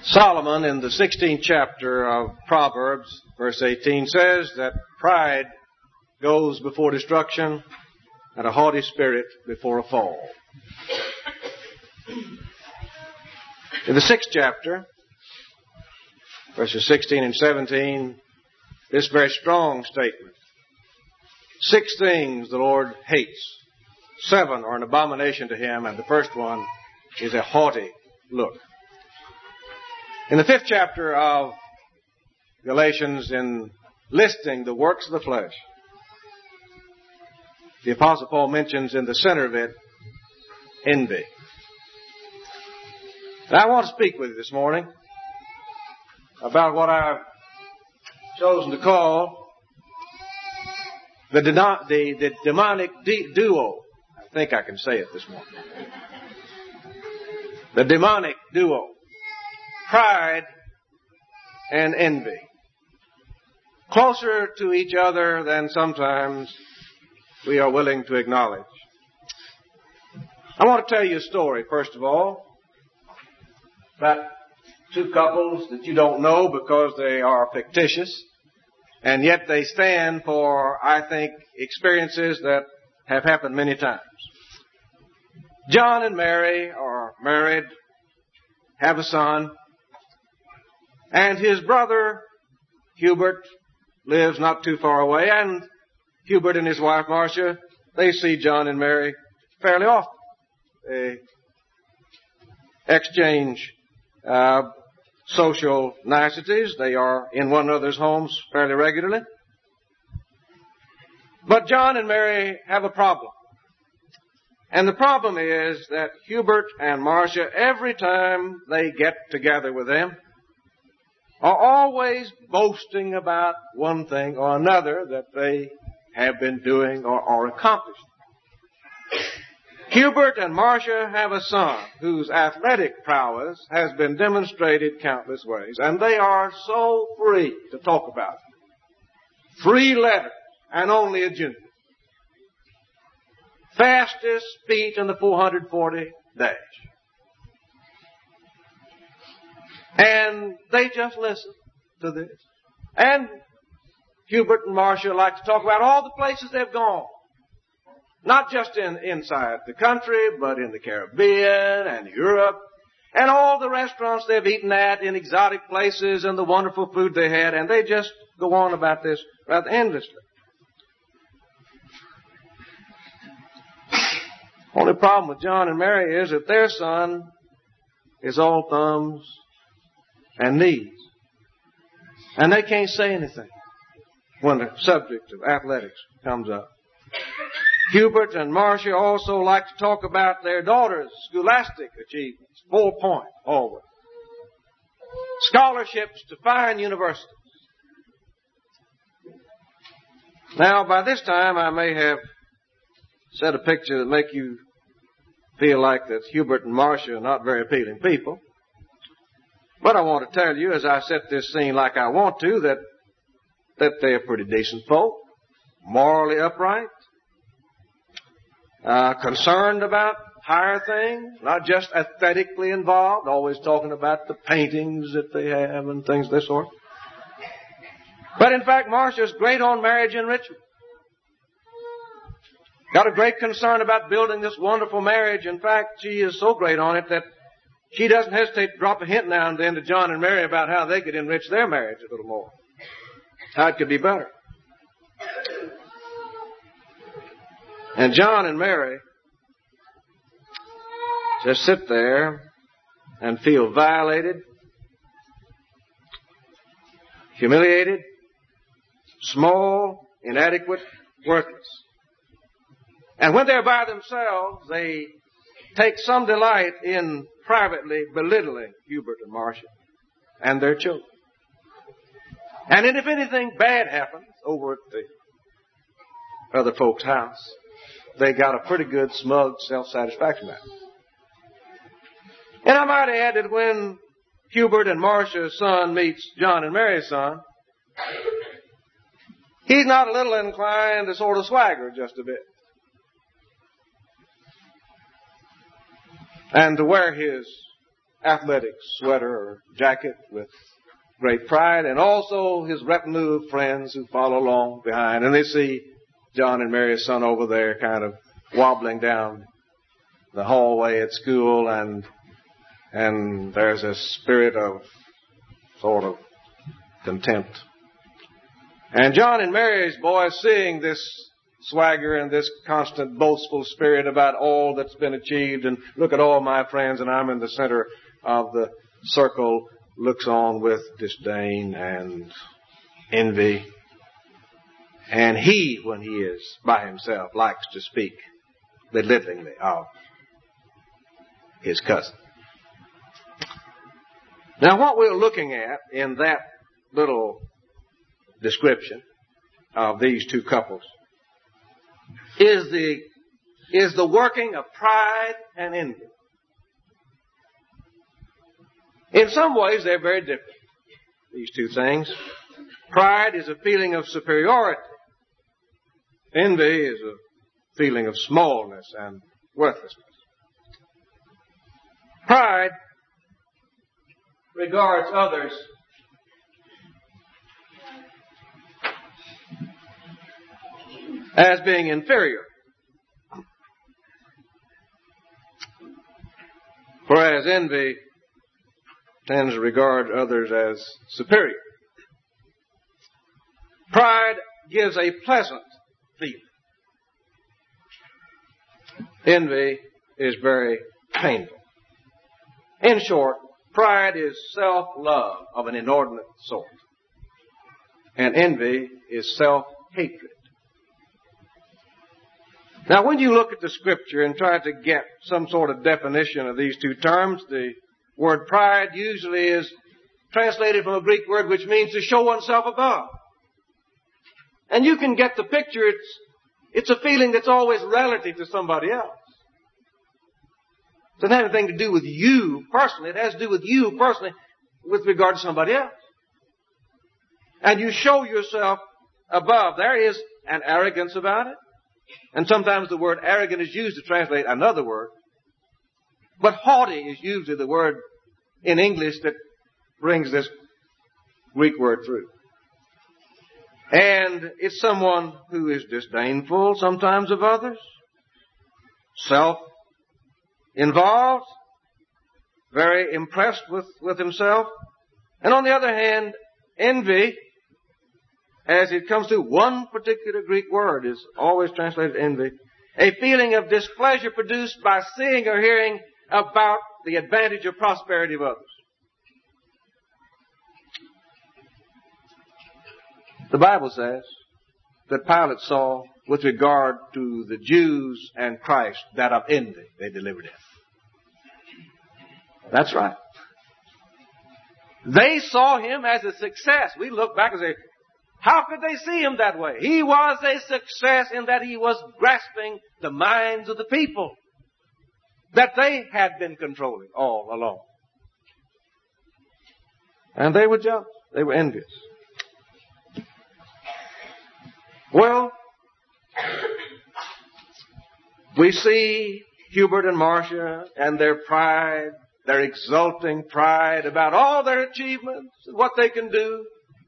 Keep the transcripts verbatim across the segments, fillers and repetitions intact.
Solomon in the sixteenth chapter of Proverbs, verse eighteen, says that pride goes before destruction and a haughty spirit before a fall. In the sixth chapter, verses sixteen and seventeen, this very strong statement. Six things the Lord hates. Seven are an abomination to him, and the first one is a haughty look. In the fifth chapter of Galatians, in listing the works of the flesh, the Apostle Paul mentions in the center of it, envy. And I want to speak with you this morning about what I've chosen to call the, deno- the, the demonic de- duo. I think I can say it this morning. The demonic duo. Pride and envy. Closer to each other than sometimes we are willing to acknowledge. I want to tell you a story, first of all, about two couples that you don't know because they are fictitious, and yet they stand for, I think, experiences that have happened many times. John and Mary are married, have a son, and his brother, Hubert, lives not too far away, and Hubert and his wife, Marcia, they see John and Mary fairly often. They exchange uh, social niceties. They are in one another's homes fairly regularly. But John and Mary have a problem. And the problem is that Hubert and Marcia, every time they get together with them, are always boasting about one thing or another that they have been doing or are accomplishing. Hubert and Marcia have a son whose athletic prowess has been demonstrated countless ways, and they are so free to talk about it. Three letters and only a junior. Fastest feet in the four hundred forty dash. And they just listen to this. And Hubert and Marcia like to talk about all the places they've gone. Not just in inside the country, but in the Caribbean and Europe. And all the restaurants they've eaten at in exotic places and the wonderful food they had. And they just go on about this rather endlessly. Only problem with John and Mary is that their son is all thumbs and knees. And they can't say anything when the subject of athletics comes up. Hubert and Marcia also like to talk about their daughter's scholastic achievements. Full point, always. Scholarships to fine universities. Now, by this time, I may have set a picture that make you feel like that Hubert and Marcia are not very appealing people. But I want to tell you, as I set this scene like I want to, that that they're pretty decent folk, morally upright, uh, concerned about higher things, not just aesthetically involved, always talking about the paintings that they have and things of this sort. But in fact, Marcia's great on marriage enrichment. Got a great concern about building this wonderful marriage. In fact, she is so great on it that she doesn't hesitate to drop a hint now and then to John and Mary about how they could enrich their marriage a little more. How it could be better. And John and Mary just sit there and feel violated, humiliated, small, inadequate, worthless. And when they're by themselves, they take some delight in privately belittling Hubert and Marcia and their children. And if anything bad happens over at the other folks' house, they got a pretty good, smug, self-satisfaction about it. And I might add that when Hubert and Marcia's son meets John and Mary's son, he's not a little inclined to sort of swagger just a bit. And to wear his athletic sweater or jacket with great pride, and also his retinue of friends who follow along behind, and they see John and Mary's son over there kind of wobbling down the hallway at school, and and there's a spirit of sort of contempt. And John and Mary's boys, seeing this swagger and this constant boastful spirit about all that's been achieved, and look at all my friends and I'm in the center of the circle, looks on with disdain and envy. And he, when he is by himself, likes to speak belittlingly of his cousin. Now, what we're looking at in that little description of these two couples is the, is the working of pride and envy. In some ways, they're very different, these two things. Pride is a feeling of superiority. Envy is a feeling of smallness and worthlessness. Pride regards others as being inferior, whereas envy tends to regard others as superior. Pride gives a pleasant feeling. Envy is very painful. In short, pride is self-love of an inordinate sort, and envy is self-hatred. Now, when you look at the Scripture and try to get some sort of definition of these two terms, the word pride usually is translated from a Greek word which means to show oneself above. And you can get the picture. It's, it's a feeling that's always relative to somebody else. It doesn't have anything to do with you personally. It has to do with you personally with regard to somebody else. And you show yourself above. There is an arrogance about it. And sometimes the word arrogant is used to translate another word. But haughty is usually the word in English that brings this Greek word through. And it's someone who is disdainful sometimes of others, self-involved, very impressed with, with himself. And on the other hand, envy, as it comes to one particular Greek word, is always translated envy. A feeling of displeasure produced by seeing or hearing about the advantage or prosperity of others. The Bible says that Pilate saw with regard to the Jews and Christ that of envy they delivered him. That's right. They saw him as a success. We look back and say, how could they see him that way? He was a success in that he was grasping the minds of the people that they had been controlling all along. And they were jealous. They were envious. Well, we see Hubert and Marcia and their pride, their exulting pride about all their achievements and what they can do.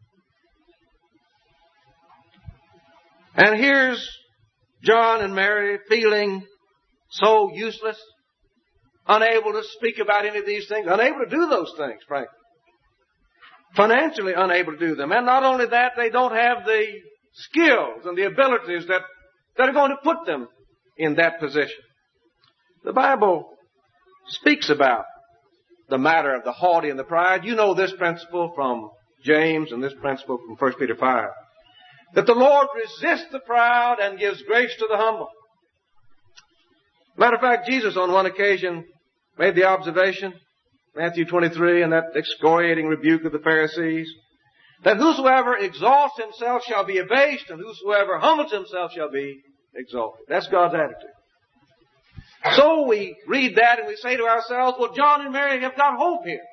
And here's John and Mary feeling so useless, unable to speak about any of these things, unable to do those things, frankly. Financially unable to do them. And not only that, they don't have the skills and the abilities that, that are going to put them in that position. The Bible speaks about the matter of the haughty and the pride. You know this principle from James and this principle from First Peter five. That the Lord resists the proud and gives grace to the humble. Matter of fact, Jesus on one occasion made the observation, Matthew twenty-three, and that excoriating rebuke of the Pharisees, that whosoever exalts himself shall be abased, and whosoever humbles himself shall be exalted. That's God's attitude. So we read that and we say to ourselves, well, John and Mary have got hope here.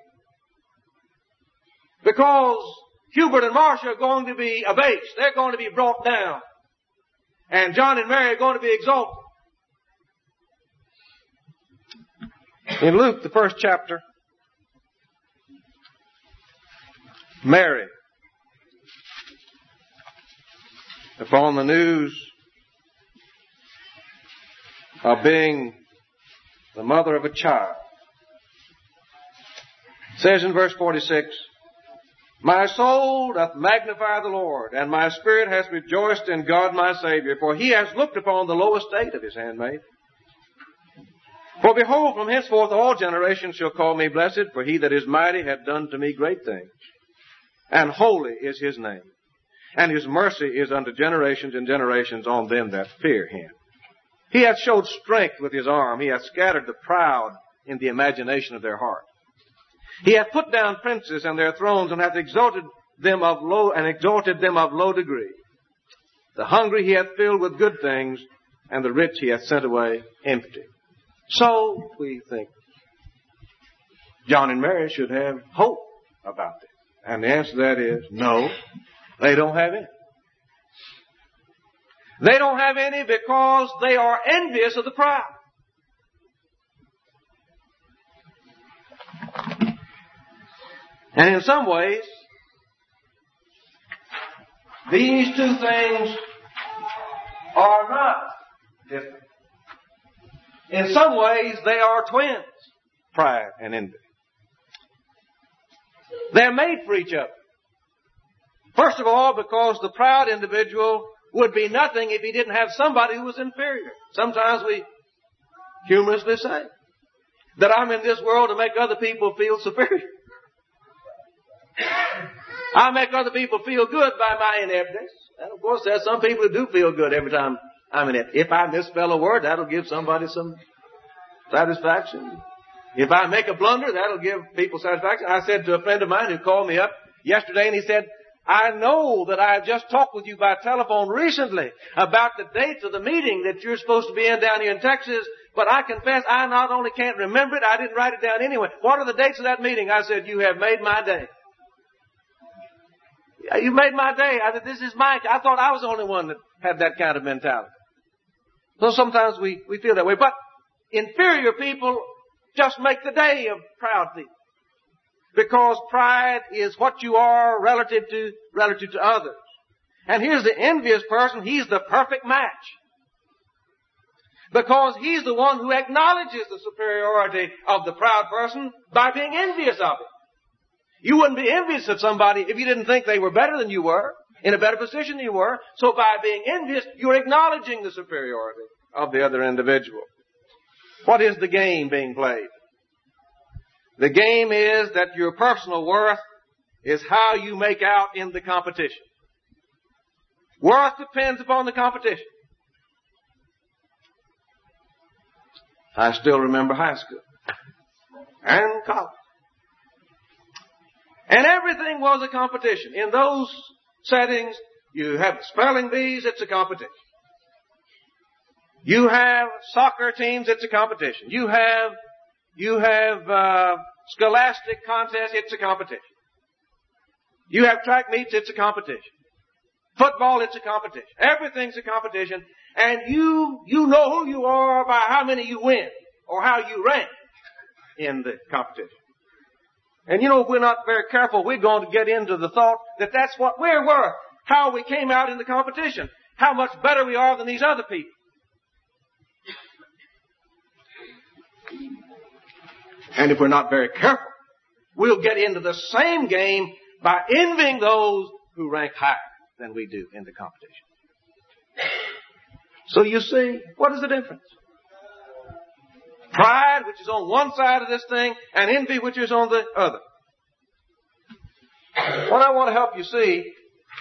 Because Hubert and Marcia are going to be abased. They're going to be brought down. And John and Mary are going to be exalted. In Luke, the first chapter, Mary, upon the news of being the mother of a child, says in verse forty-six, my soul doth magnify the Lord, and my spirit hath rejoiced in God my Savior, for he has looked upon the low estate of his handmaid. For behold, from henceforth all generations shall call me blessed, for he that is mighty hath done to me great things. And holy is his name, and his mercy is unto generations and generations on them that fear him. He hath showed strength with his arm, he hath scattered the proud in the imagination of their heart. He hath put down princes and their thrones, and hath exalted them of low, and exalted them of low degree. The hungry he hath filled with good things, and the rich he hath sent away empty. So we think John and Mary should have hope about this. And the answer to that is no, they don't have any. They don't have any because they are envious of the proud. And in some ways, these two things are not different. In some ways, they are twins, pride and envy. They're made for each other. First of all, because the proud individual would be nothing if he didn't have somebody who was inferior. Sometimes we humorously say that I'm in this world to make other people feel superior. I make other people feel good by my ineptness. And of course, there's some people who do feel good every time I'm inept. If I misspell a word, that'll give somebody some satisfaction. If I make a blunder, that'll give people satisfaction. I said to a friend of mine who called me up yesterday, and he said, I know that I just talked with you by telephone recently about the dates of the meeting that you're supposed to be in down here in Texas, but I confess I not only can't remember it, I didn't write it down anyway. What are the dates of that meeting? I said, you have made my day. You made my day. I said, this is my, I thought I was the only one that had that kind of mentality. So sometimes we, we feel that way. But inferior people just make the day of proud people. Because pride is what you are relative to, relative to others. And here's the envious person. He's the perfect match. Because he's the one who acknowledges the superiority of the proud person by being envious of it. You wouldn't be envious of somebody if you didn't think they were better than you were, in a better position than you were. So by being envious, you're acknowledging the superiority of the other individual. What is the game being played? The game is that your personal worth is how you make out in the competition. Worth depends upon the competition. I still remember high school and college. And everything was a competition. In those settings, you have spelling bees, it's a competition. You have soccer teams, it's a competition. You have, you have, uh, scholastic contests, it's a competition. You have track meets, it's a competition. Football, it's a competition. Everything's a competition. And you, you know who you are by how many you win or how you rank in the competition. And you know, if we're not very careful, we're going to get into the thought that that's what we're worth. How we came out in the competition. How much better we are than these other people. And if we're not very careful, we'll get into the same game by envying those who rank higher than we do in the competition. So you see, what is the difference? Pride, which is on one side of this thing, and envy, which is on the other. What I want to help you see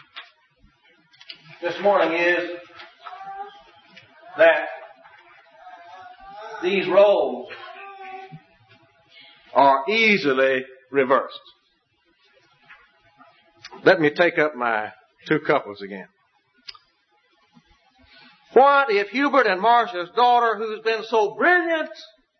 this morning is that these roles are easily reversed. Let me take up my two couples again. What if Hubert and Marcia's daughter, who's been so brilliant,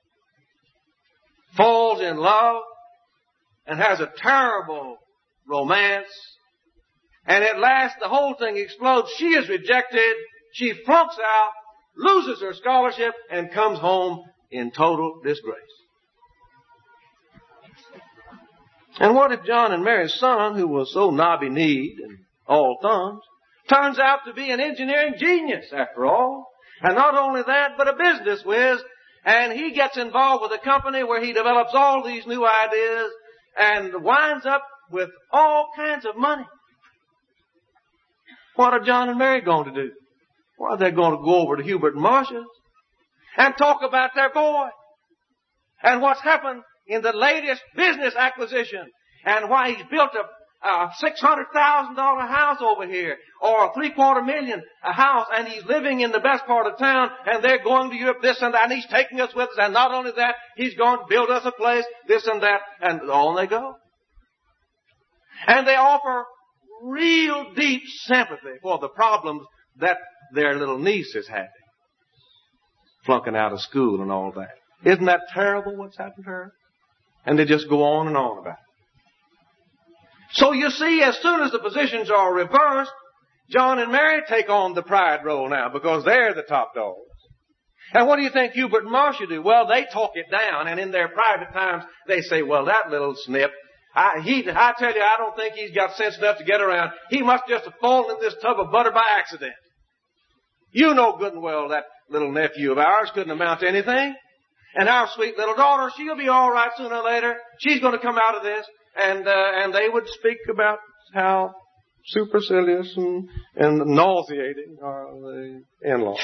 falls in love and has a terrible romance, and at last the whole thing explodes. She is rejected, she flunks out, loses her scholarship, and comes home in total disgrace. And what if John and Mary's son, who was so knobby-kneed and all thumbs, turns out to be an engineering genius after all? And not only that, but a business whiz. And he gets involved with a company where he develops all these new ideas and winds up with all kinds of money. What are John and Mary going to do? Well, they're going to go over to Hubert and Marcia's and talk about their boy and what's happened in the latest business acquisition and why he's built a, a six hundred thousand dollars house over here or a three-quarter million a house, and he's living in the best part of town, and they're going to Europe, this and that, and he's taking us with us, and not only that, he's going to build us a place, this and that, and on they go. And they offer real deep sympathy for the problems that their little niece is having. Flunking out of school and all that. Isn't that terrible what's happened to her? And they just go on and on about it. So you see, as soon as the positions are reversed, John and Mary take on the pride role now because they're the top dogs. And what do you think Hubert and Marcia do? Well, they talk it down, and in their private times, they say, well, that little snip, I, he, I tell you, I don't think he's got sense enough to get around. He must just have fallen in this tub of butter by accident. You know good and well that little nephew of ours couldn't amount to anything. And our sweet little daughter, she'll be all right sooner or later. She's going to come out of this. And uh, and they would speak about how supercilious and, and nauseating are the in-laws.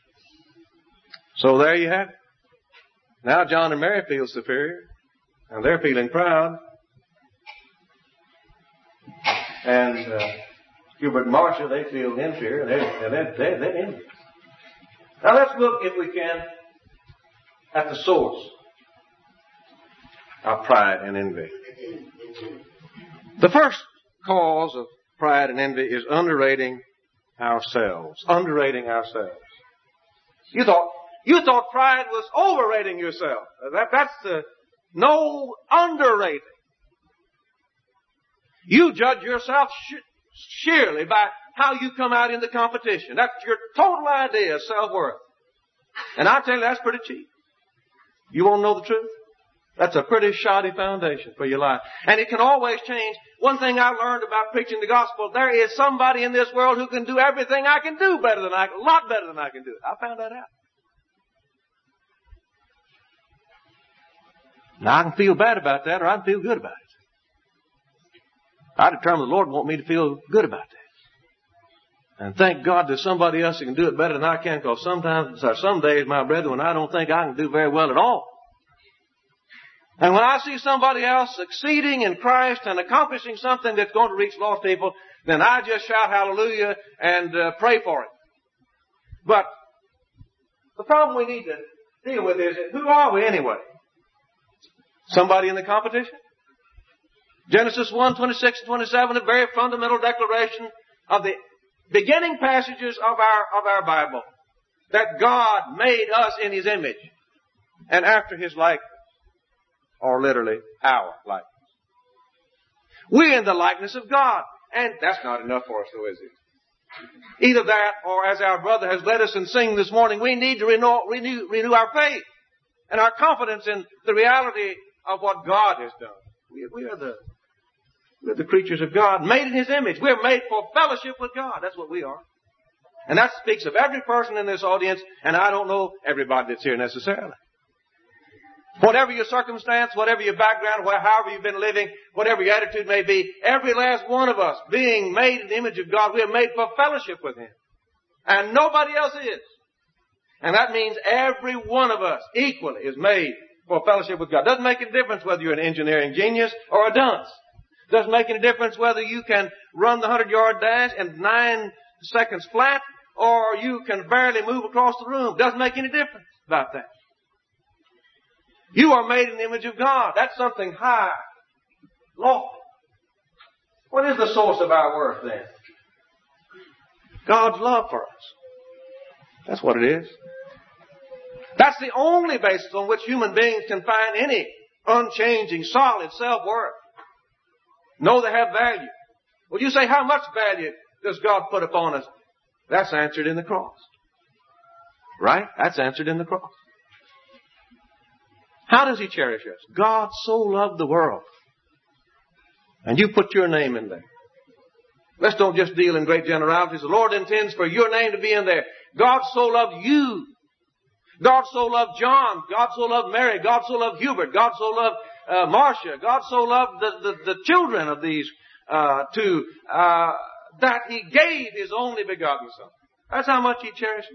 So there you have it. Now John and Mary feel superior, and they're feeling proud. And uh, Hubert and Marcia, they feel inferior, and they're, they're, they're, they're envious. Now let's look, if we can, at the source of pride and envy. The first cause of pride and envy is underrating ourselves. Underrating ourselves. You thought you thought pride was overrating yourself. That, that's the no underrating. You judge yourself sh- sheerly by how you come out in the competition. That's your total idea of self-worth. And I tell you, that's pretty cheap. You want to know the truth? That's a pretty shoddy foundation for your life. And it can always change. One thing I learned about preaching the gospel, there is somebody in this world who can do everything I can do better than I can, a lot better than I can do it. I found that out. Now I can feel bad about that, or I can feel good about it. I determined the Lord want me to feel good about that. And thank God there's somebody else who can do it better than I can, because sometimes, or some days, my brethren, when I don't think I can do very well at all. And when I see somebody else succeeding in Christ and accomplishing something that's going to reach lost people, then I just shout hallelujah and uh, pray for it. But the problem we need to deal with is, who are we anyway? Somebody in the competition? Genesis one, twenty-six and twenty-seven, a very fundamental declaration of the beginning passages of our, of our Bible. That God made us in His image and after His likeness. Or literally, our likeness. We're in the likeness of God. And that's not enough for us, though, is it? Either that, or as our brother has led us in singing this morning, we need to renew, renew, renew our faith and our confidence in the reality of what God has done. We, we are the, we're the creatures of God, made in His image. We're made for fellowship with God. That's what we are. And that speaks of every person in this audience, and I don't know everybody that's here necessarily. Whatever your circumstance, whatever your background, however you've been living, whatever your attitude may be, every last one of us, being made in the image of God, we are made for fellowship with Him. And nobody else is. And that means every one of us equally is made for fellowship with God. Doesn't make any difference whether you're an engineering genius or a dunce. Doesn't make any difference whether you can run the hundred-yard dash in nine seconds flat or you can barely move across the room. Doesn't make any difference about that. You are made in the image of God. That's something high, lofty. What is the source of our worth then? God's love for us. That's what it is. That's the only basis on which human beings can find any unchanging, solid self-worth. Know they have value. Well, you say, how much value does God put upon us? That's answered in the cross. Right? That's answered in the cross. How does He cherish us? God so loved the world And you put your name in there. Let's don't just deal in great generalities. The Lord intends for your name to be in there. God so loved you. God so loved John. God so loved Mary. God so loved Hubert. God so loved uh, Marcia. God so loved the, the, the children of these uh, two uh, that He gave His only begotten Son. That's how much He cherishes.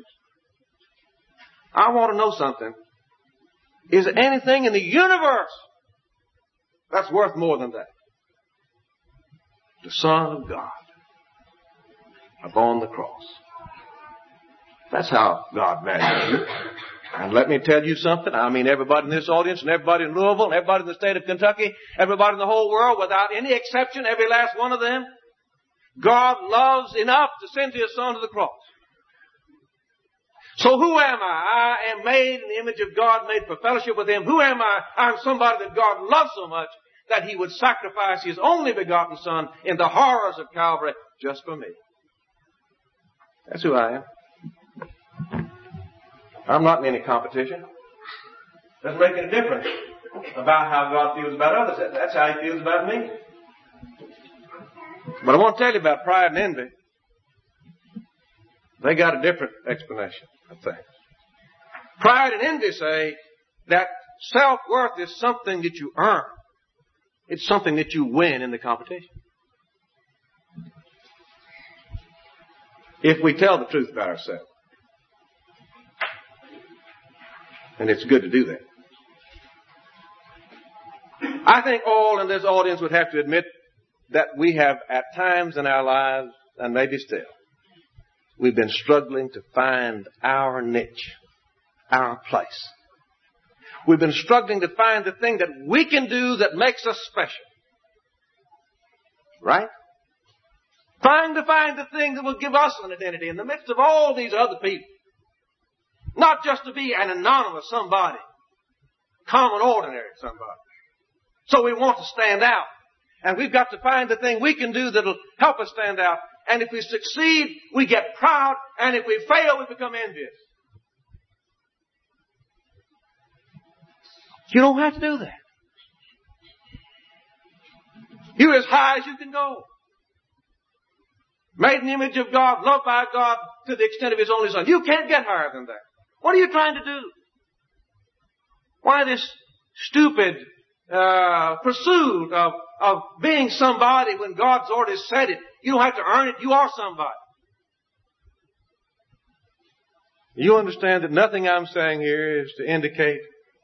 I want to know something. Is there anything in the universe that's worth more than that? The Son of God upon the cross. That's how God values you. And let me tell you something. I mean, everybody in this audience and everybody in Louisville and everybody in the state of Kentucky, everybody in the whole world, without any exception, every last one of them, God loves enough to send His Son to the cross. So who am I? I am made in the image of God, made for fellowship with Him. Who am I? I'm somebody that God loves so much that He would sacrifice His only begotten Son in the horrors of Calvary just for me. That's who I am. I'm not in any competition. Doesn't make any difference about how God feels about others. That's how He feels about me. But I want to tell you about pride and envy. They got a different explanation of things. Pride and envy say that self-worth is something that you earn. It's something that you win in the competition. If we tell the truth about ourselves. And it's good to do that. I think all in this audience would have to admit that we have at times in our lives, and maybe still, we've been struggling to find our niche, our place. We've been struggling to find the thing that we can do that makes us special. Right? Trying to find the thing that will give us an identity in the midst of all these other people. Not just to be an anonymous somebody. Common, ordinary somebody. So we want to stand out. And we've got to find the thing we can do that'll help us stand out. And if we succeed, we get proud. And if we fail, we become envious. You don't have to do that. You're as high as you can go. Made in the image of God, loved by God to the extent of His only Son. You can't get higher than that. What are you trying to do? Why this stupid uh, pursuit of, of being somebody when God's already said it? You don't have to earn it. You are somebody. You understand that nothing I'm saying here is to indicate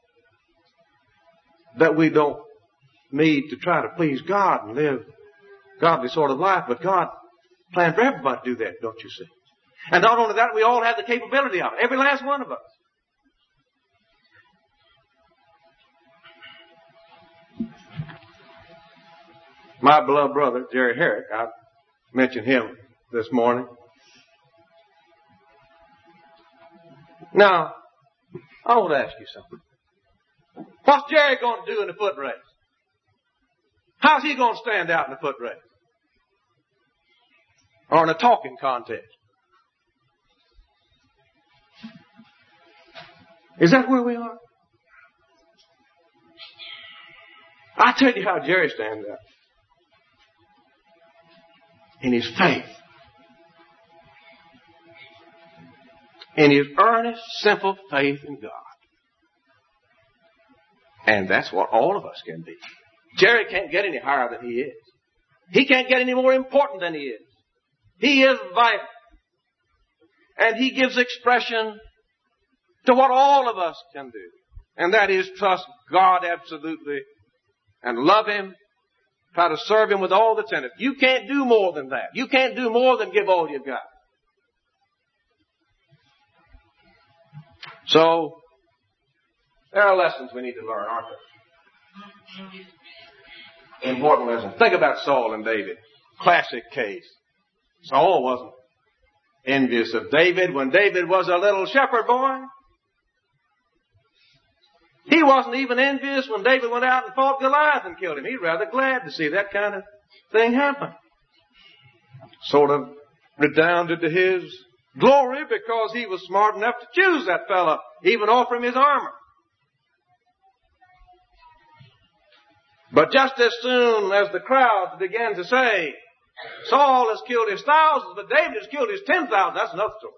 that we don't need to try to please God and live godly sort of life, but God planned for everybody to do that, don't you see? And not only that, we all have the capability of it. Every last one of us. My beloved brother, Jerry Herrick, I mentioned him this morning. Now, I want to ask you something. What's Jerry going to do in the foot race? How's he going to stand out in the foot race? Or in a talking contest? Is that where we are? I'll tell you how Jerry stands out. In his faith. In his earnest, simple faith in God. And that's what all of us can be. Jerry can't get any higher than he is. He can't get any more important than he is. He is vital. And he gives expression to what all of us can do. And that is trust God absolutely and love Him. Try to serve Him with all that's in it. You can't do more than that. You can't do more than give all you've got. So, there are lessons we need to learn, aren't there? Important lessons. Think about Saul and David. Classic case. Saul wasn't envious of David when David was a little shepherd boy. He wasn't even envious when David went out and fought Goliath and killed him. He's rather glad to see that kind of thing happen. Sort of redounded to his glory because he was smart enough to choose that fellow, even offer him his armor. But just as soon as the crowd began to say, Saul has killed his thousands, but David has killed his ten thousand, that's another story.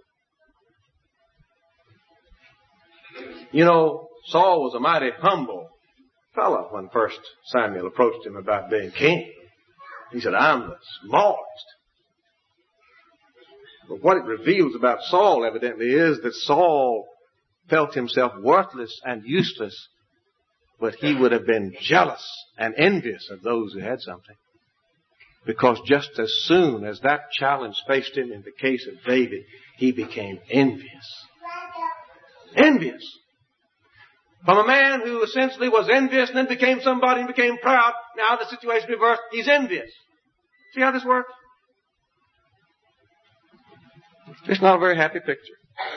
You know, Saul was a mighty humble fellow when first Samuel approached him about being king. He said, I'm the smallest. But what it reveals about Saul, evidently, is that Saul felt himself worthless and useless, but he would have been jealous and envious of those who had something. Because just as soon as that challenge faced him in the case of David, he became envious. Envious. From a man who essentially was envious and then became somebody and became proud, now the situation reversed, he's envious. See how this works? It's not a very happy picture.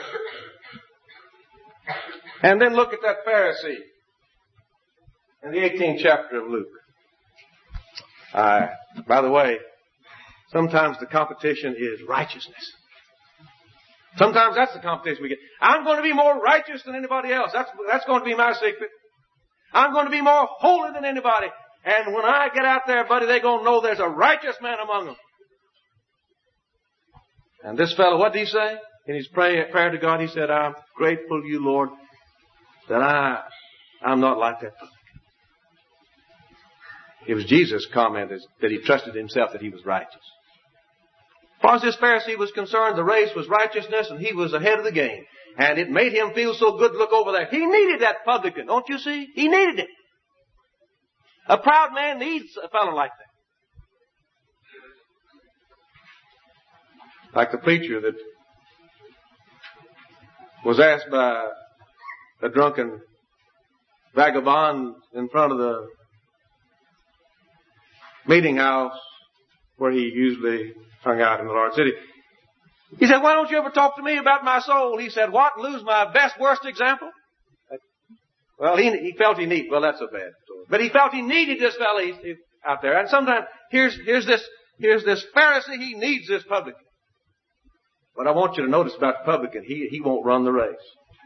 And then look at that Pharisee in the eighteenth chapter of Luke. Uh, by the way, sometimes the competition is righteousness. Sometimes that's the competition we get. I'm going to be more righteous than anybody else. That's, that's going to be my secret. I'm going to be more holy than anybody. And when I get out there, buddy, they're going to know there's a righteous man among them. And this fellow, what did he say? In his prayer, prayer to God, he said, I'm grateful to you, Lord, that I, I'm not like that fellow. It was Jesus' comment that he trusted himself that he was righteous. As far as this Pharisee was concerned, the race was righteousness and he was ahead of the game. And it made him feel so good to look over there. He needed that publican, don't you see? He needed it. A proud man needs a fellow like that. Like the preacher that was asked by a drunken vagabond in front of the meeting house where he usually hung out in the Lord's city. He said, why don't you ever talk to me about my soul? He said, what? Lose my best, worst example? Well, he, he felt he needed, well, that's a bad story. But he felt he needed this fellow out there. And sometimes, here's, here's this, here's this Pharisee, he needs this publican. But I want you to notice about the publican, he, he won't run the race.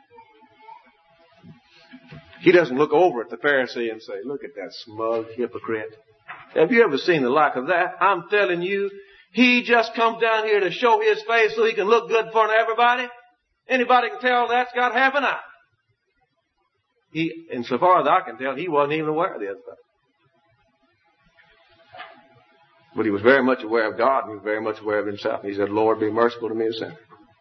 He doesn't look over at the Pharisee and say, look at that smug hypocrite. Have you ever seen the like of that? I'm telling you, he just comes down here to show his face so he can look good in front of everybody. Anybody can tell that's got half an eye. He, insofar as I can tell, he wasn't even aware of the other stuff. But he was very much aware of God and he was very much aware of himself. He said, Lord, be merciful to me, a sinner.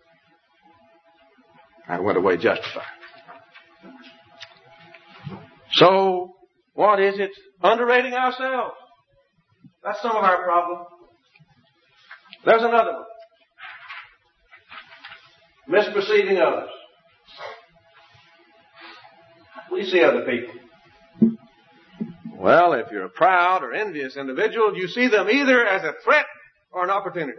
I went away justified. So, what is it? Underrating ourselves. That's some of our problem. There's another one. Misperceiving others. We see other people. Well, if you're a proud or envious individual, you see them either as a threat or an opportunity.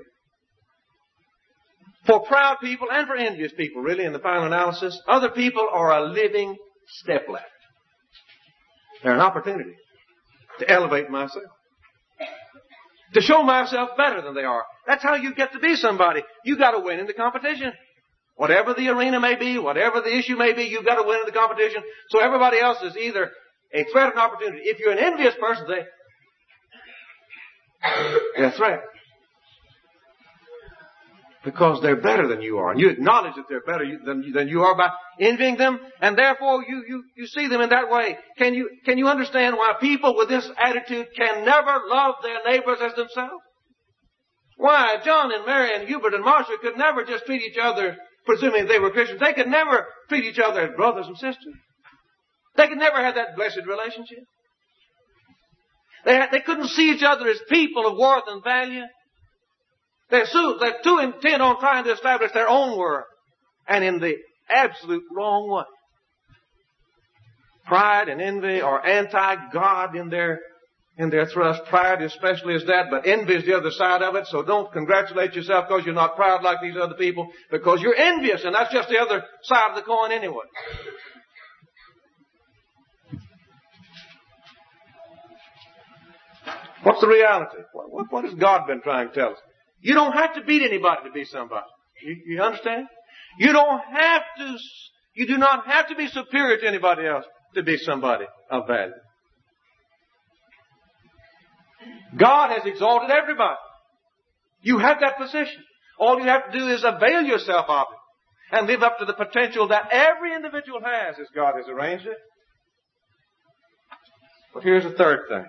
For proud people and for envious people, really, in the final analysis, other people are a living stepladder. They're an opportunity to elevate myself. To show myself better than they are. That's how you get to be somebody. You got to win in the competition. Whatever the arena may be, whatever the issue may be, you've got to win in the competition. So everybody else is either a threat or an opportunity. If you're an envious person, they, they're a threat. Because they're better than you are. And you acknowledge that they're better than, than you are by envying them. And therefore you, you, you see them in that way. Can you, can you understand why people with this attitude can never love their neighbors as themselves? Why John and Mary and Hubert and Marcia could never just treat each other, presuming they were Christians, they could never treat each other as brothers and sisters. They could never have that blessed relationship. They, had, they couldn't see each other as people of worth and value. They're, so, they're too intent on trying to establish their own worth, and in the absolute wrong way. Pride and envy are anti-God in their in their thrust. Pride especially is that, but envy is the other side of it. So don't congratulate yourself because you're not proud like these other people, because you're envious, and that's just the other side of the coin anyway. What's the reality? What, what, what has God been trying to tell us? You don't have to beat anybody to be somebody. You, you understand? You don't have to, you do not have to be superior to anybody else to be somebody of value. God has exalted everybody. You have that position. All you have to do is avail yourself of it and live up to the potential that every individual has as God has arranged it. But here's the third thing.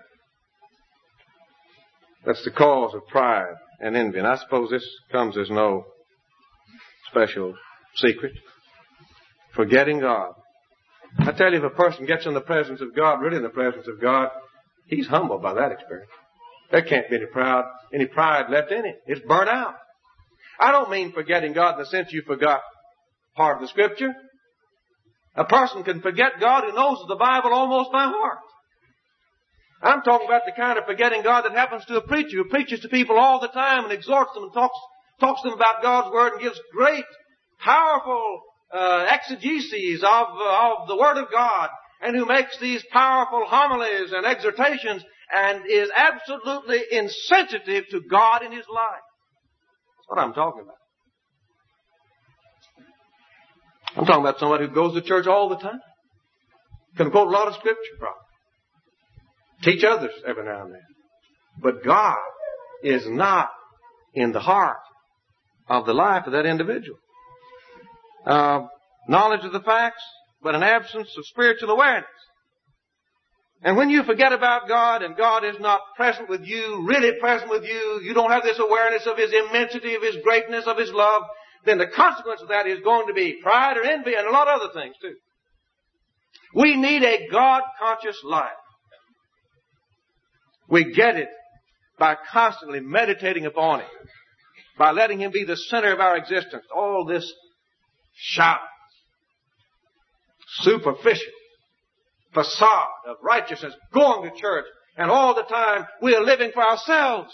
That's the cause of pride and envy. And I suppose this comes as no special secret. Forgetting God. I tell you, if a person gets in the presence of God, really in the presence of God, he's humbled by that experience. There can't be any proud, any pride left in him. It's burnt out. I don't mean forgetting God in the sense you forgot part of the Scripture. A person can forget God who knows the Bible almost by heart. I'm talking about the kind of forgetting God that happens to a preacher who preaches to people all the time and exhorts them and talks, talks to them about God's Word and gives great, powerful uh, exegeses of, uh, of the Word of God, and who makes these powerful homilies and exhortations and is absolutely insensitive to God in his life. That's what I'm talking about. I'm talking about somebody who goes to church all the time. Can quote a lot of Scripture, probably. Teach others every now and then. But God is not in the heart of the life of that individual. Uh, knowledge of the facts, but an absence of spiritual awareness. And when you forget about God and God is not present with you, really present with you, you don't have this awareness of His immensity, of His greatness, of His love, then the consequence of that is going to be pride or envy and a lot of other things too. We need a God-conscious life. We get it by constantly meditating upon Him, by letting Him be the center of our existence. All this shallow, superficial facade of righteousness, going to church, and all the time we are living for ourselves.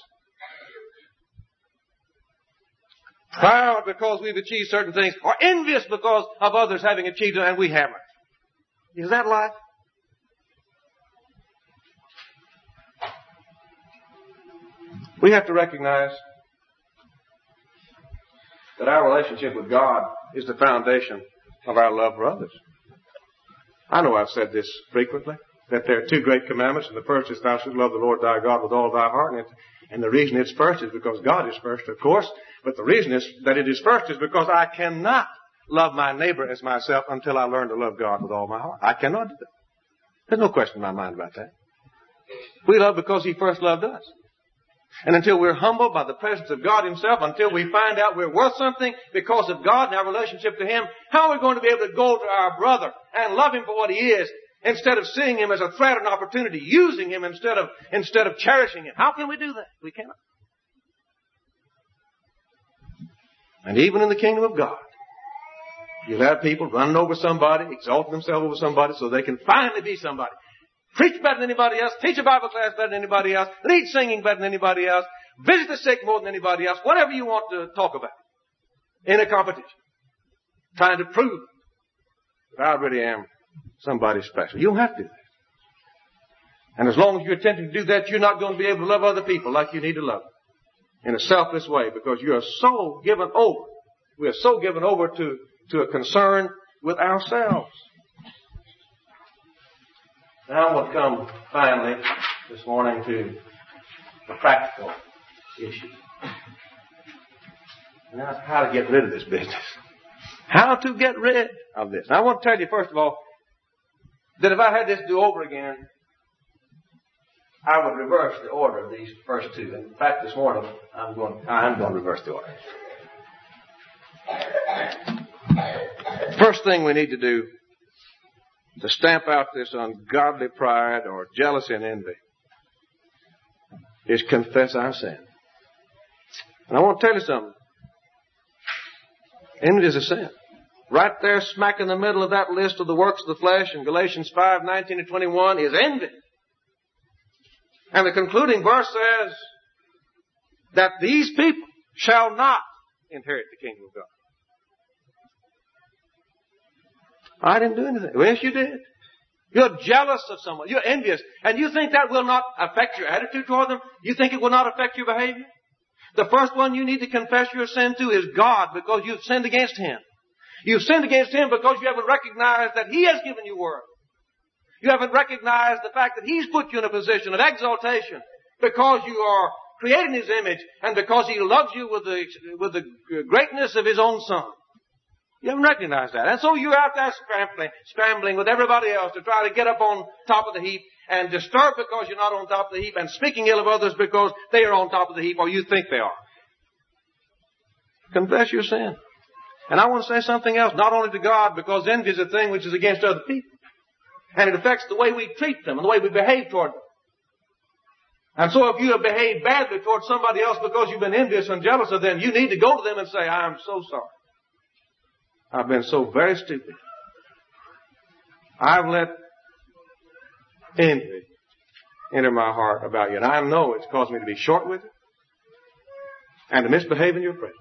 Proud because we've achieved certain things, or envious because of others having achieved it and we haven't. Is that life? We have to recognize that our relationship with God is the foundation of our love for others. I know I've said this frequently, that there are two great commandments, and the first is thou shalt love the Lord thy God with all thy heart. And, it, and the reason it's first is because God is first, of course. But the reason is that it is first is because I cannot love my neighbor as myself until I learn to love God with all my heart. I cannot do that. There's no question in my mind about that. We love because He first loved us. And until we're humbled by the presence of God Himself, until we find out we're worth something because of God and our relationship to Him, how are we going to be able to go to our brother and love him for what he is instead of seeing him as a threat and opportunity, using him instead of, instead of cherishing him? How can we do that? We cannot. And even in the kingdom of God, you'll have people running over somebody, exalting themselves over somebody so they can finally be somebody. Preach better than anybody else, teach a Bible class better than anybody else, lead singing better than anybody else, visit the sick more than anybody else, whatever you want to talk about in a competition. Trying to prove that I really am somebody special. You don't have to do that. And as long as you're attempting to do that, you're not going to be able to love other people like you need to love them in a selfless way, because you are so given over. We are so given over to, to a concern with ourselves. Now I want to come finally this morning to the practical issue. Now, how to get rid of this business. How to get rid of this. Now, I want to tell you, first of all, that if I had this to do over again, I would reverse the order of these first two. In fact, this morning, I'm going, I'm going to reverse the order. First thing we need to do to stamp out this ungodly pride or jealousy and envy is confess our sin. And I want to tell you something. Envy is a sin. Right there, smack in the middle of that list of the works of the flesh in Galatians five, nineteen and twenty-one is envy. And the concluding verse says that these people shall not inherit the kingdom of God. I didn't do anything. Well, yes, you did. You're jealous of someone. You're envious. And you think that will not affect your attitude toward them? You think it will not affect your behavior? The first one you need to confess your sin to is God, because you've sinned against Him. You've sinned against Him because you haven't recognized that He has given you worth. You haven't recognized the fact that He's put you in a position of exaltation because you are created in His image and because He loves you with the, with the greatness of His own Son. You haven't recognized that. And so you're out there scrambling, scrambling with everybody else to try to get up on top of the heap and disturbed because you're not on top of the heap and speaking ill of others because they are on top of the heap or you think they are. Confess your sin. And I want to say something else, not only to God, because envy is a thing which is against other people. And it affects the way we treat them and the way we behave toward them. And so if you have behaved badly toward somebody else because you've been envious and jealous of them, you need to go to them and say, I'm so sorry. I've been so very stupid. I've let envy enter my heart about you. And I know it's caused me to be short with you and to misbehave in your presence.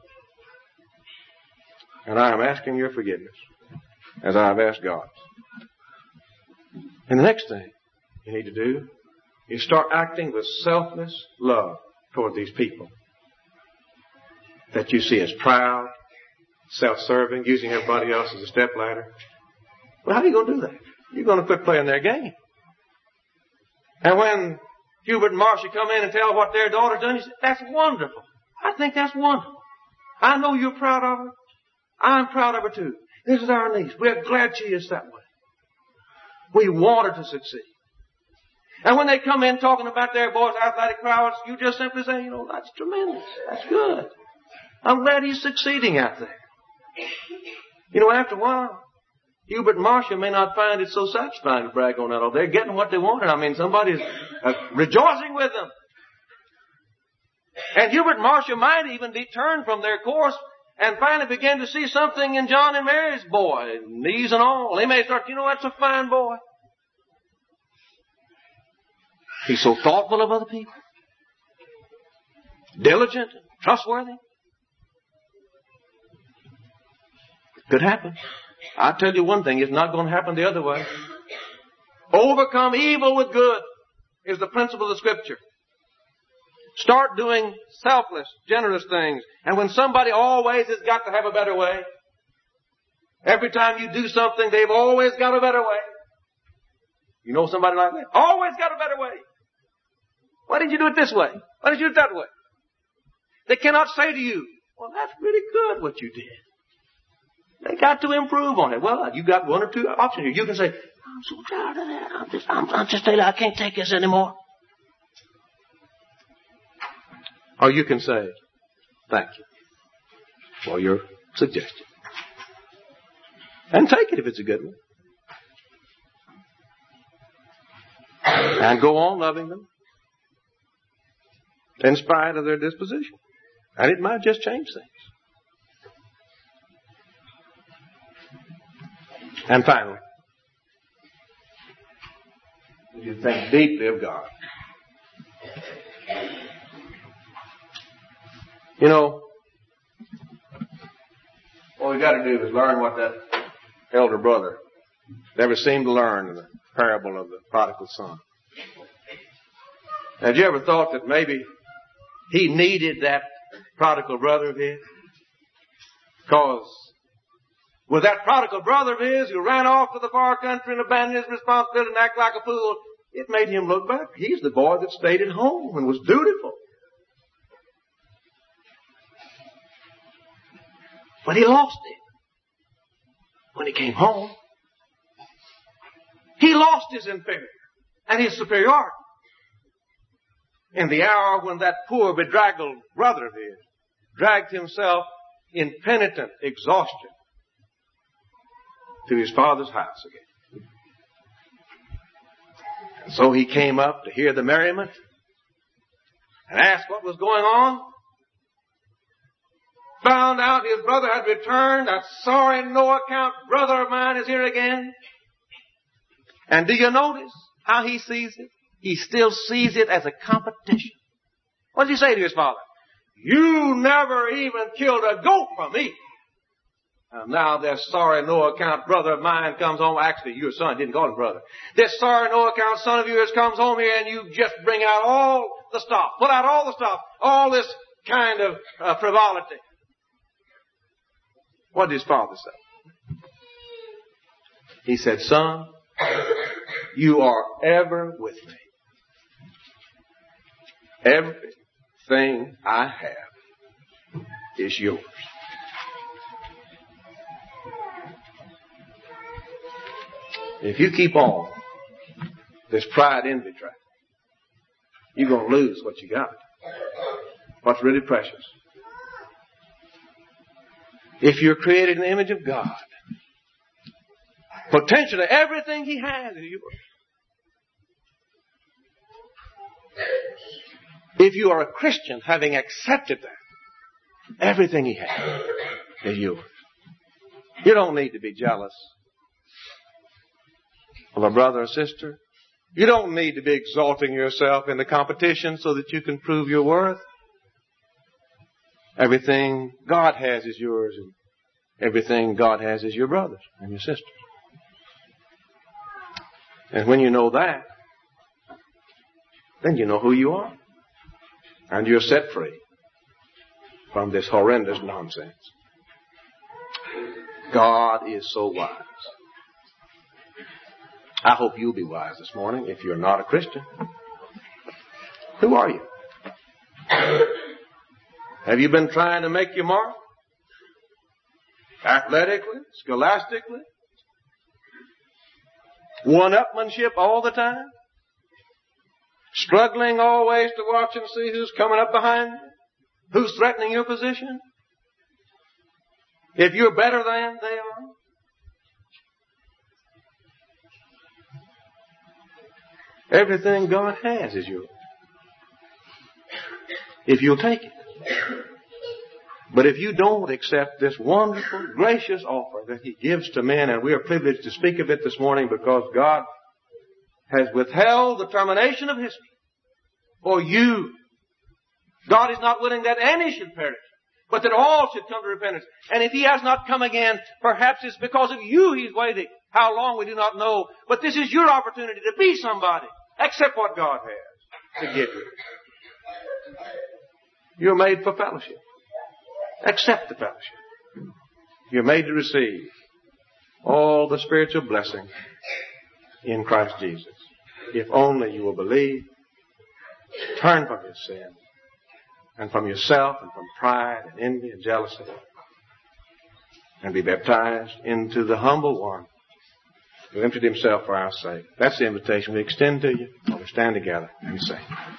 And I am asking your forgiveness as I have asked God's. And the next thing you need to do is start acting with selfless love toward these people that you see as proud, self-serving, using everybody else as a stepladder. Well, how are you going to do that? You're going to quit playing their game. And when Hubert and Marcia come in and tell what their daughter's done, you say, that's wonderful. I think that's wonderful. I know you're proud of her. I'm proud of her too. This is our niece. We're glad she is that way. We want her to succeed. And when they come in talking about their boys' athletic prowess, you just simply say, you know, that's tremendous. That's good. I'm glad he's succeeding out there. You know, after a while, Hubert and Marcia may not find it so satisfying to brag on that. Oh, they're getting what they wanted. I mean, somebody's uh, rejoicing with them. And Hubert and Marcia might even turn from their course and finally begin to see something in John and Mary's boy, knees and all. They may start, you know, that's a fine boy. He's so thoughtful of other people. Diligent, trustworthy. Could happen. I'll tell you one thing, it's not going to happen the other way. Overcome evil with good is the principle of the Scripture. Start doing selfless, generous things. And when somebody always has got to have a better way, every time you do something, they've always got a better way. You know somebody like that? Always got a better way. Why didn't you do it this way? Why didn't you do it that way? They cannot say to you, well, that's really good what you did. They got to improve on it. Well, you got one or two options here. You can say, I'm so tired of that. I'm just, I'm, I'm just I can't take this anymore. Or you can say, thank you for your suggestion. And take it if it's a good one. And go on loving them in spite of their disposition. And it might just change things. And finally, you think deeply of God. You know, what we've got to do is learn what that elder brother never seemed to learn in the parable of the prodigal son. Have you ever thought that maybe he needed that prodigal brother of his? Because with that prodigal brother of his who ran off to the far country and abandoned his responsibility and acted like a fool, it made him look back. He's the boy that stayed at home and was dutiful. But he lost it when he came home. He lost his inferior and his superiority in the hour when that poor bedraggled brother of his dragged himself in penitent exhaustion to his father's house again. And so he came up to hear the merriment and asked what was going on. Found out his brother had returned. That sorry, no account brother of mine is here again. And do you notice how he sees it? He still sees it as a competition. What does he say to his father? You never even killed a goat for me. And now this sorry, no account brother of mine comes home. Actually, your son didn't call him brother. This sorry, no account son of yours comes home here and you just bring out all the stuff. Put out all the stuff. All this kind of uh, frivolity. What did his father say? He said, son, you are ever with me. Everything I have is yours. If you keep on this pride envy track, you're going to lose what you got. What's really precious. If you're created in the image of God, potentially everything He has is yours. If you are a Christian, having accepted that, everything He has is yours. You don't need to be jealous of a brother or sister. You don't need to be exalting yourself in the competition so that you can prove your worth. Everything God has is yours, and everything God has is your brothers and your sisters. And when you know that, then you know who you are. And you're set free from this horrendous nonsense. God is so wise. I hope you'll be wise this morning if you're not a Christian. Who are you? Have you been trying to make your mark? Athletically, scholastically? One-upmanship all the time? Struggling always to watch and see who's coming up behind you? Who's threatening your position? If you're better than they are? Everything God has is yours. If you'll take it. But if you don't accept this wonderful, gracious offer that He gives to men, and we are privileged to speak of it this morning because God has withheld the termination of history for you. God is not willing that any should perish, but that all should come to repentance. And if He has not come again, perhaps it's because of you He's waiting. How long we do not know. But this is your opportunity to be somebody. Accept what God has to give you. You're made for fellowship. Accept the fellowship. You're made to receive all the spiritual blessing in Christ Jesus. If only you will believe, turn from your sin and from yourself and from pride and envy and jealousy and be baptized into the humble one who emptied Himself for our sake. That's the invitation we extend to you. We'll stand together and sing.